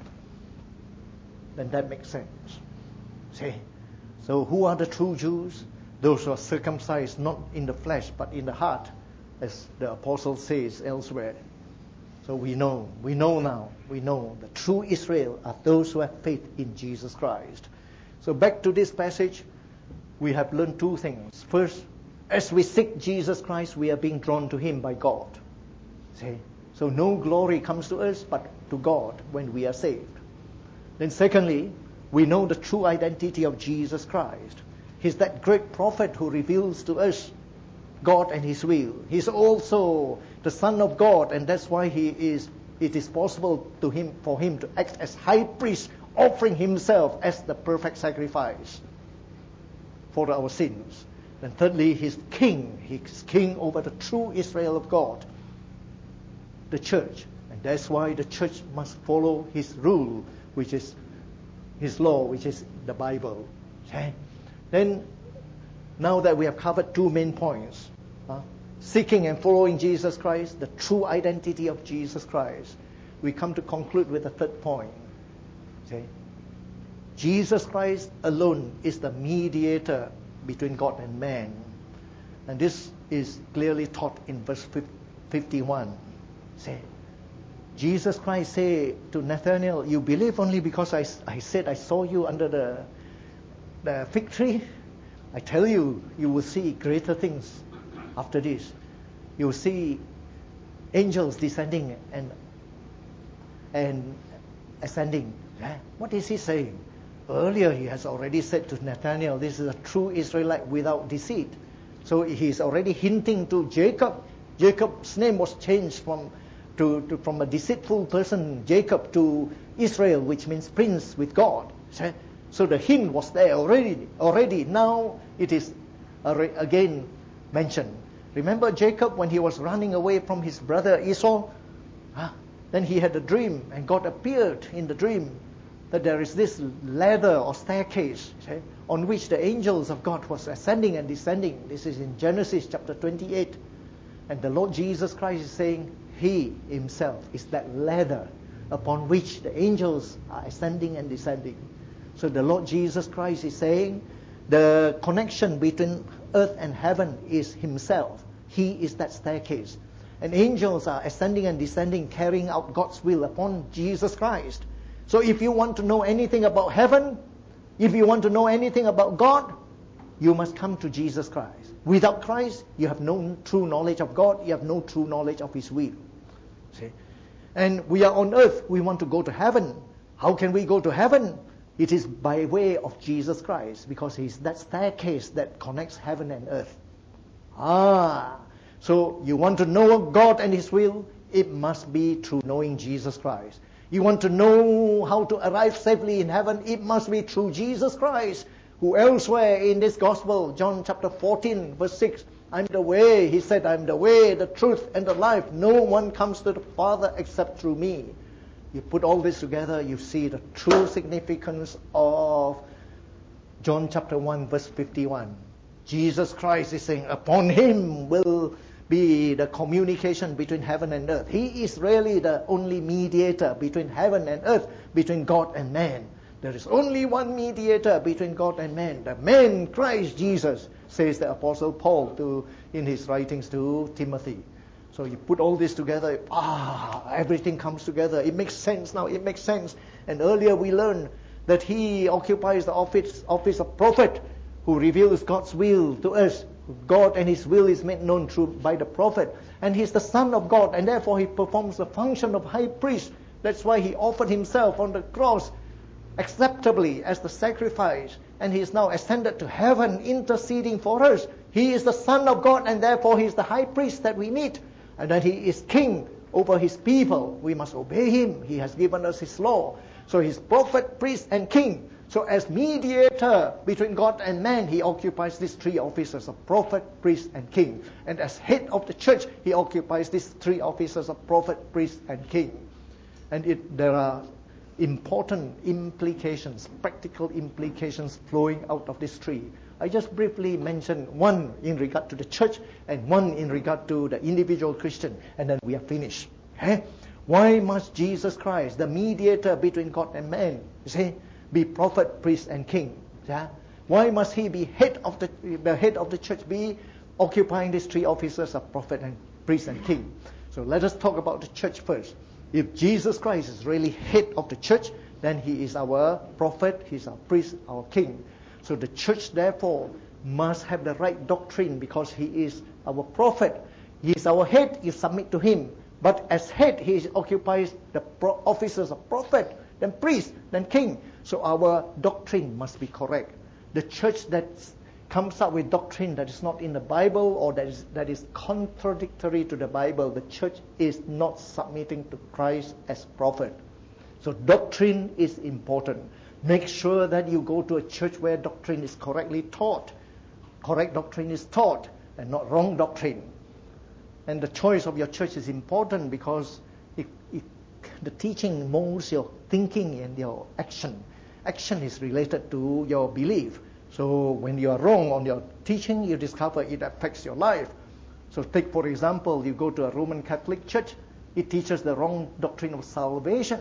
Then that makes sense. See? So who are the true Jews? Those who are circumcised not in the flesh but in the heart, as the apostle says elsewhere. So we know, we know now, we know the true Israel are those who have faith in Jesus Christ. So back to this passage, we have learned two things. First, as we seek Jesus Christ, we are being drawn to Him by God. See? So no glory comes to us but to God when we are saved. Then secondly, we know the true identity of Jesus Christ. He's that great prophet who reveals to us God and His will. He's also the Son of God, and that's why he is. It is possible to him for him to act as high priest, offering himself as the perfect sacrifice for our sins. And thirdly, He's king. He's king over the true Israel of God, the church, and that's why the church must follow His rule, which is His law, which is the Bible. Okay? Then, now that we have covered two main points, uh, seeking and following Jesus Christ, the true identity of Jesus Christ, we come to conclude with the third point. Okay? Jesus Christ alone is the mediator between God and man. And this is clearly taught in verse fifty-one. Say, Jesus Christ said to Nathanael, you believe only because I, I said I saw you under the, the fig tree? I tell you, you will see greater things after this. You will see angels descending and and ascending. Yeah. What is he saying? Earlier he has already said to Nathanael, this is a true Israelite without deceit. So he's already hinting to Jacob. Jacob's name was changed from to, to from a deceitful person, Jacob, to Israel, which means prince with God. So the hint was there already. Already now it is again mentioned. Remember Jacob when he was running away from his brother Esau? Ah, then he had a dream, and God appeared in the dream that there is this ladder or staircase, okay, on which the angels of God was ascending and descending. This is in Genesis chapter twenty-eight. And the Lord Jesus Christ is saying He Himself is that ladder upon which the angels are ascending and descending. So the Lord Jesus Christ is saying the connection between earth and heaven is Himself. He is that staircase. And angels are ascending and descending, carrying out God's will upon Jesus Christ. So if you want to know anything about heaven, if you want to know anything about God, you must come to Jesus Christ. Without Christ, you have no true knowledge of God, you have no true knowledge of His will. See? And we are on earth, we want to go to heaven. How can we go to heaven? It is by way of Jesus Christ, because He's that staircase that connects heaven and earth. Ah, so you want to know God and His will, it must be through knowing Jesus Christ. You want to know how to arrive safely in heaven, it must be through Jesus Christ, who elsewhere in this gospel, John chapter fourteen, verse six, I'm the way, He said, I'm the way, the truth, and the life. No one comes to the Father except through me. You put all this together, you see the true significance of John chapter one, verse fifty-one. Jesus Christ is saying, upon Him will be the communication between heaven and earth. He is really the only mediator between heaven and earth, between God and man. There is only one mediator between God and man, the man Christ Jesus, says the Apostle Paul to in his writings to Timothy. So you put all this together, ah, everything comes together. It makes sense now, it makes sense. And earlier we learned that He occupies the office, office of prophet, who reveals God's will to us. God and His will is made known through by the prophet. And He's the Son of God, and therefore He performs the function of high priest. That's why He offered Himself on the cross acceptably as the sacrifice. And He is now ascended to heaven, interceding for us. He is the Son of God, and therefore He is the high priest that we need. And that He is king over His people. We must obey Him. He has given us His law. So He's prophet, priest, and king. So as mediator between God and man, He occupies these three offices of prophet, priest, and king. And as head of the church, He occupies these three offices of prophet, priest, and king. And it, there are important implications, practical implications flowing out of this tree. I just briefly mentioned one in regard to the church and one in regard to the individual Christian, and then we are finished. Okay? Why must Jesus Christ, the mediator between God and man, you see, be prophet, priest, and king? Yeah? Why must He be head of the the head of the church, be occupying these three offices of prophet and priest and king? So let us talk about the church first. If Jesus Christ is really head of the church, then He is our prophet, He's our priest, our king. So the church, therefore, must have the right doctrine because He is our prophet. He is our head, you submit to Him. But as head, He occupies the pro- offices of prophet, then priest, then king. So our doctrine must be correct. The church that comes up with doctrine that is not in the Bible or that is, that is contradictory to the Bible, the church is not submitting to Christ as prophet. So doctrine is important. Make sure that you go to a church where doctrine is correctly taught. Correct doctrine is taught and not wrong doctrine. And the choice of your church is important because it, it, the teaching molds your thinking and your action. Action is related to your belief. So when you are wrong on your teaching, you discover it affects your life. So take, for example, you go to a Roman Catholic church. It teaches the wrong doctrine of salvation.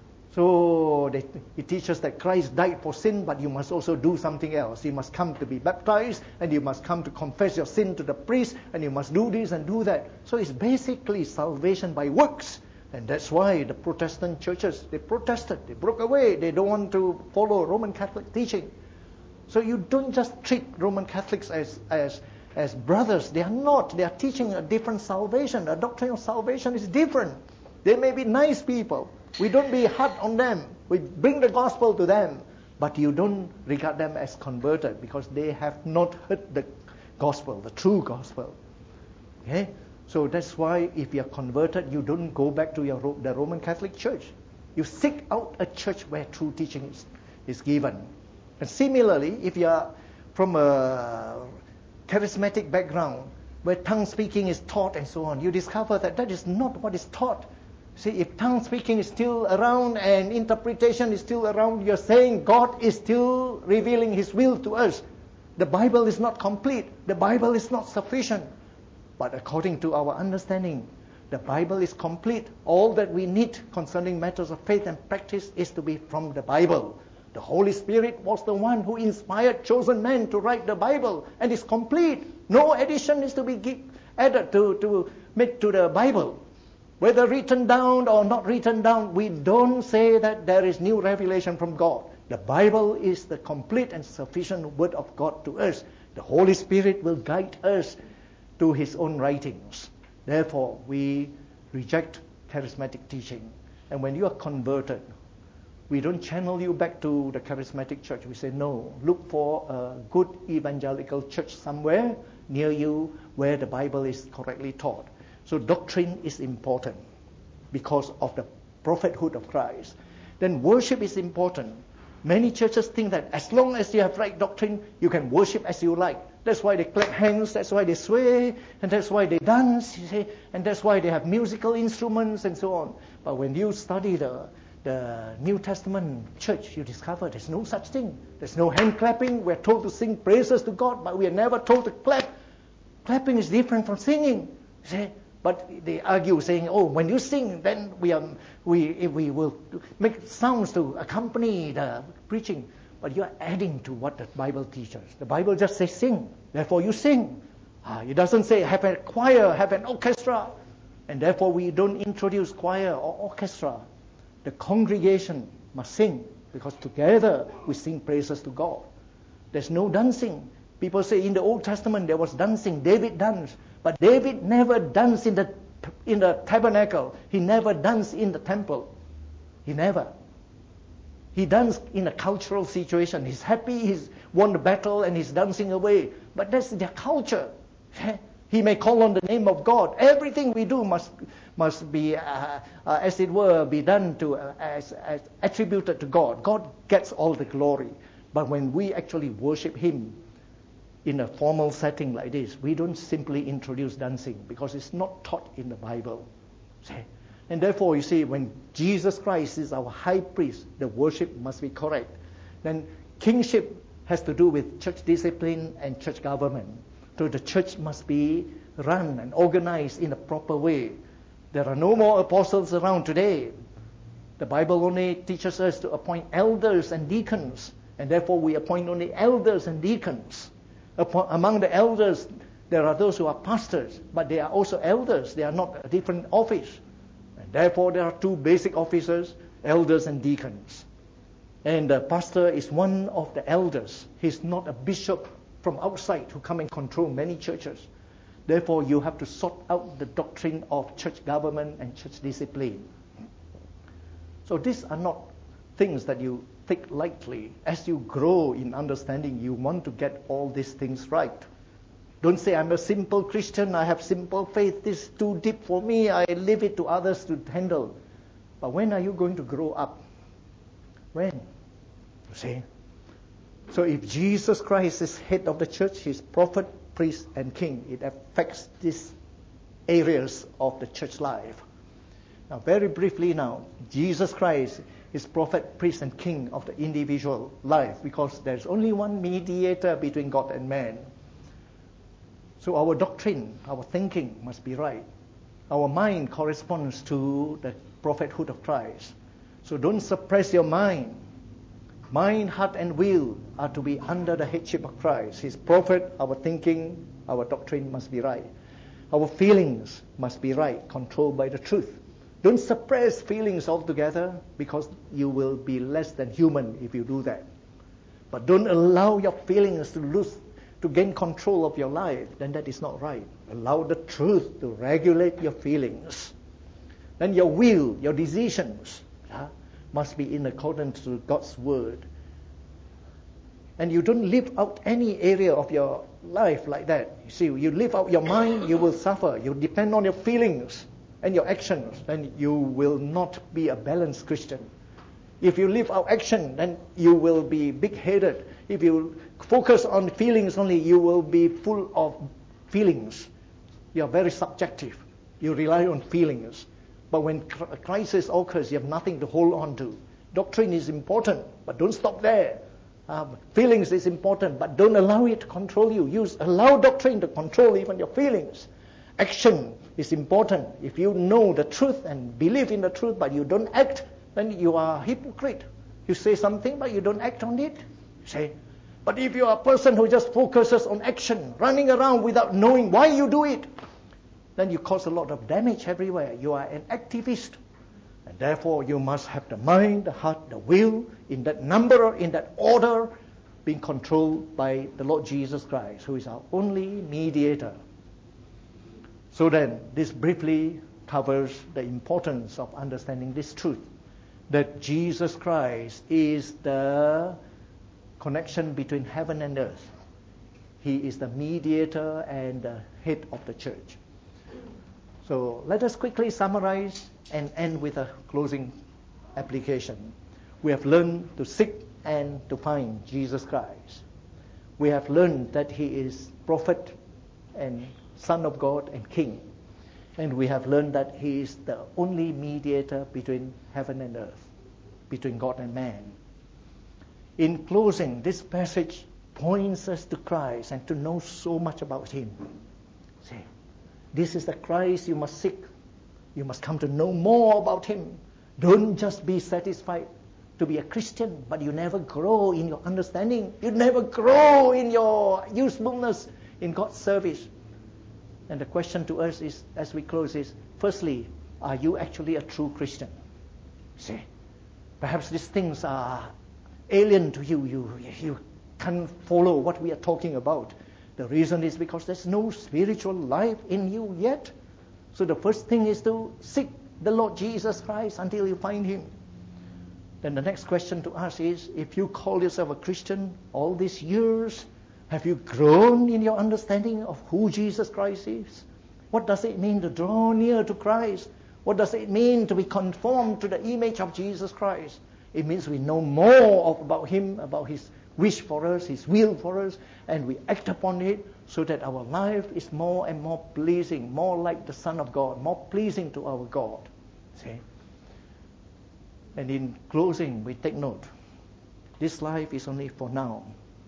So they, it teaches that Christ died for sin, but you must also do something else. You must come to be baptized, and you must come to confess your sin to the priest, and you must do this and do that. So it's basically salvation by works. And that's why the Protestant churches, they protested, they broke away. They don't want to follow Roman Catholic teaching. So you don't just treat Roman Catholics as, as, as brothers. They are not. They are teaching a different salvation. The doctrine of salvation is different. They may be nice people. We don't be hard on them. We bring the gospel to them. But you don't regard them as converted because they have not heard the gospel, the true gospel. Okay? So that's why if you are converted, you don't go back to your the Roman Catholic Church. You seek out a church where true teaching is, is given. And similarly, if you are from a charismatic background, where tongue speaking is taught and so on, you discover that that is not what is taught. See, if tongue speaking is still around and interpretation is still around, you're saying God is still revealing His will to us. The Bible is not complete. The Bible is not sufficient. But according to our understanding, the Bible is complete. All that we need concerning matters of faith and practice is to be from the Bible. The Holy Spirit was the one who inspired chosen men to write the Bible, and it's complete. No addition is to be added to, to make to the Bible. Whether written down or not written down, we don't say that there is new revelation from God. The Bible is the complete and sufficient Word of God to us. The Holy Spirit will guide us to His own writings. Therefore, we reject charismatic teaching. And when you are converted, we don't channel you back to the charismatic church. We say, no, look for a good evangelical church somewhere near you where the Bible is correctly taught. So doctrine is important because of the prophethood of Christ. Then worship is important. Many churches think that as long as you have right doctrine, you can worship as you like. That's why they clap hands, that's why they sway, and that's why they dance, you see, and that's why they have musical instruments and so on. But when you study the, the New Testament church, you discover there's no such thing. There's no hand clapping. We're told to sing praises to God, but we are never told to clap. Clapping is different from singing, you see. But they argue, saying, "Oh, when you sing, then we are, we we will make sounds to accompany the preaching." But you are adding to what the Bible teaches. The Bible just says sing, therefore you sing. Ah, it doesn't say have a choir, have an orchestra, and therefore we don't introduce choir or orchestra. The congregation must sing because together we sing praises to God. There's no dancing. People say in the Old Testament there was dancing. David danced. But David never danced in the in the tabernacle. He never danced in the temple. He never. He danced in a cultural situation. He's happy, he's won the battle, and he's dancing away. But that's their culture. He may call on the name of God. Everything we do must must be, uh, uh, as it were, be done to uh, as, as attributed to God. God gets all the glory. But when we actually worship Him in a formal setting like this, we don't simply introduce dancing because it's not taught in the Bible. And therefore, you see, when Jesus Christ is our high priest, the worship must be correct. Then kingship has to do with church discipline and church government. So the church must be run and organized in a proper way. There are no more apostles around today. The Bible only teaches us to appoint elders and deacons, and therefore we appoint only elders and deacons. Among the elders, there are those who are pastors, but they are also elders. They are not a different office. And therefore, there are two basic officers, elders and deacons. And the pastor is one of the elders. He's not a bishop from outside who come and control many churches. Therefore, you have to sort out the doctrine of church government and church discipline. So these are not things that you take lightly. As you grow in understanding, you want to get all these things right. Don't say, I'm a simple Christian, I have simple faith, this is too deep for me, I leave it to others to handle. But when are you going to grow up? When? You see? So if Jesus Christ is head of the church, He's prophet, priest, and king. It affects these areas of the church life. Now, very briefly now, Jesus Christ is prophet, priest, and king of the individual life because there's only one mediator between God and man. So our doctrine, our thinking must be right. Our mind corresponds to the prophethood of Christ. So don't suppress your mind. Mind, heart, and will are to be under the headship of Christ. His prophet, our thinking, our doctrine must be right. Our feelings must be right, controlled by the truth. Don't suppress feelings altogether because you will be less than human if you do that. But don't allow your feelings to lose, to gain control of your life. Then that is not right. Allow the truth to regulate your feelings. Then your will, your decisions, yeah, must be in accordance to God's word. And you don't live out any area of your life like that. You see, you live out your mind, you will suffer. You depend on your feelings and your actions, then you will not be a balanced Christian. If you live out action, then you will be big-headed. If you focus on feelings only, you will be full of feelings. You are very subjective. You rely on feelings. But when a crisis occurs, you have nothing to hold on to. Doctrine is important, but don't stop there. Um, feelings is important, but don't allow it to control you. Use allow doctrine to control even your feelings. Action is important. If you know the truth and believe in the truth, but you don't act, then you are a hypocrite. You say something, but you don't act on it. You say, but if you are a person who just focuses on action, running around without knowing why you do it, then you cause a lot of damage everywhere. You are an activist. And therefore, you must have the mind, the heart, the will, in that number, in that order, being controlled by the Lord Jesus Christ, who is our only mediator. So then, this briefly covers the importance of understanding this truth, that Jesus Christ is the connection between heaven and earth. He is the mediator and the head of the church. So let us quickly summarize and end with a closing application. We have learned to seek and to find Jesus Christ. We have learned that He is prophet and Son of God and King. And we have learned that He is the only mediator between heaven and earth, between God and man. In closing, this passage points us to Christ and to know so much about Him. See, this is the Christ you must seek. You must come to know more about Him. Don't just be satisfied to be a Christian, but you never grow in your understanding. You never grow in your usefulness in God's service. And the question to us is, as we close, is, firstly, are you actually a true Christian? See, perhaps these things are alien to you. You, you can't follow what we are talking about. The reason is because there's no spiritual life in you yet. So the first thing is to seek the Lord Jesus Christ until you find Him. then the next question to ask is, if you call yourself a Christian all these years, have you grown in your understanding of who Jesus Christ is? What does it mean to draw near to Christ? What does it mean to be conformed to the image of Jesus Christ? It means we know more of, about Him, about His wish for us, His will for us, and we act upon it so that our life is more and more pleasing, more like the Son of God, more pleasing to our God. See? And in closing, we take note, this life is only for now.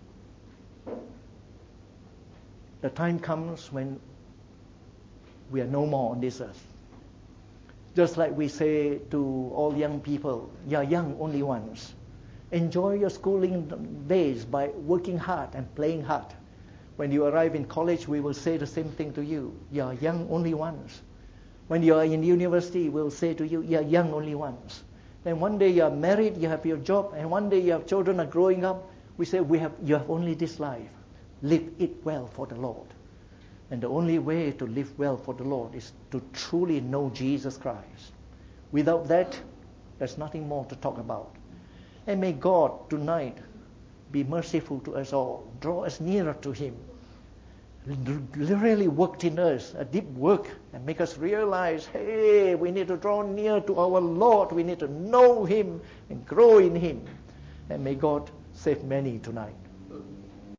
The time comes when we are no more on this earth. Just like we say to all young people, you are young only once. Enjoy your schooling days by working hard and playing hard. When you arrive in college, we will say the same thing to you. You are young only once. When you are in university, we'll say to you, you are young only once. Then one day you are married, you have your job, and one day your children are growing up. We say, we have, you have only this life. Live it well for the Lord. And the only way to live well for the Lord is to truly know Jesus Christ. Without that, there's nothing more to talk about. And may God tonight be merciful to us all, draw us nearer to Him, really worked in us a deep work and make us realize, hey, we need to draw near to our Lord, we need to know Him and grow in Him. And may God save many tonight.